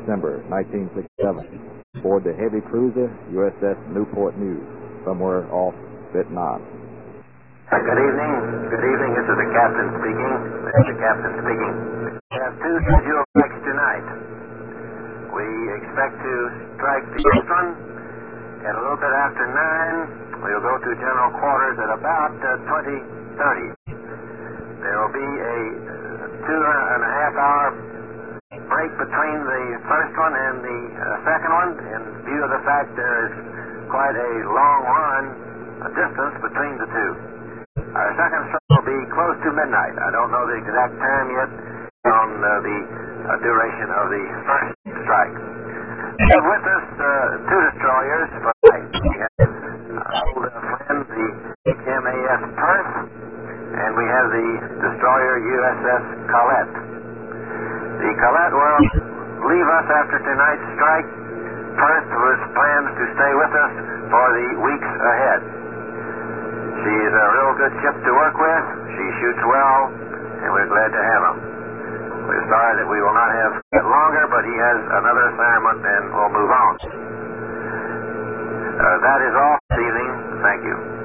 December 1967, aboard the heavy cruiser USS Newport News, somewhere off Vietnam. Good evening. Good evening. This is the captain speaking. We have two scheduled strikes tonight. We expect to strike the first one at a little bit after 9. We'll go to general quarters at about 20:30. There will be a 2.5-hour break between the first one and the second one, in view of the fact there is quite a long run distance between the two. Our second strike will be close to midnight. I don't know the exact time yet on the duration of the first strike. We have with us two destroyers for tonight. We have our old friend, the HMAS Perth, and we have the destroyer USS Colette. The Colette will leave us after tonight's strike. Perth was plans to stay with us for the weeks ahead. She is a real good ship to work with. She shoots well, and we're glad to have him. We're sorry that we will not have it longer, but he has another assignment, and we'll move on. That is all this evening. Thank you.